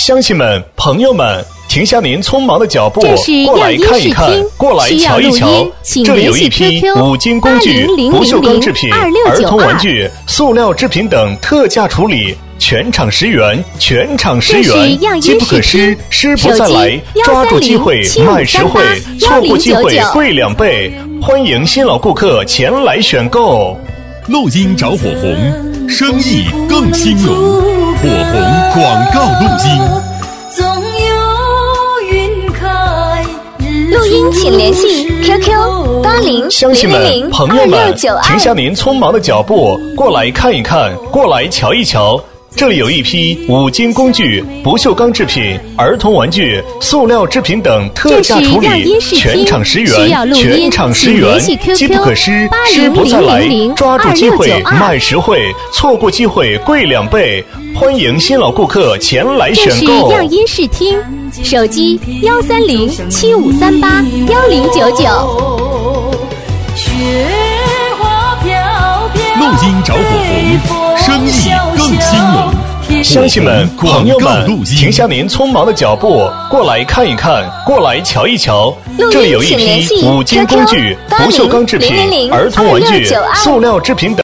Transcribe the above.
乡亲们、朋友们，停下您匆忙的脚步，过来这是看一看，过来瞧一瞧。这里有一批五金工具、不锈钢制品、儿童玩具、塑料制品等特价处理，全场10元，全场10元，机不可失，失不再来。抓住机会，买实惠，错过机会贵2倍。欢迎新老顾客前来选购。 录音找火红，生意更兴隆。火红广告录音。 录音请联系 QQ 80 乡亲们、朋友们，停下您匆忙的脚步，过来看一看，过来瞧一瞧。这里有一批五金工具、不锈钢制品、儿童玩具、塑料制品等特价处理，全场10元，全场10元，机不可失，失不再来。抓住机会，买实惠，错过机会贵2倍。欢迎新老顾客前来选购。 这是样音视听，手机13075381099。 录音找火红，生意更兴隆。 乡亲们、朋友们，停下您匆忙的脚步，过来看一看，过来瞧一瞧。这里有一批五金工具、不锈钢制品、儿童玩具、塑料制品等。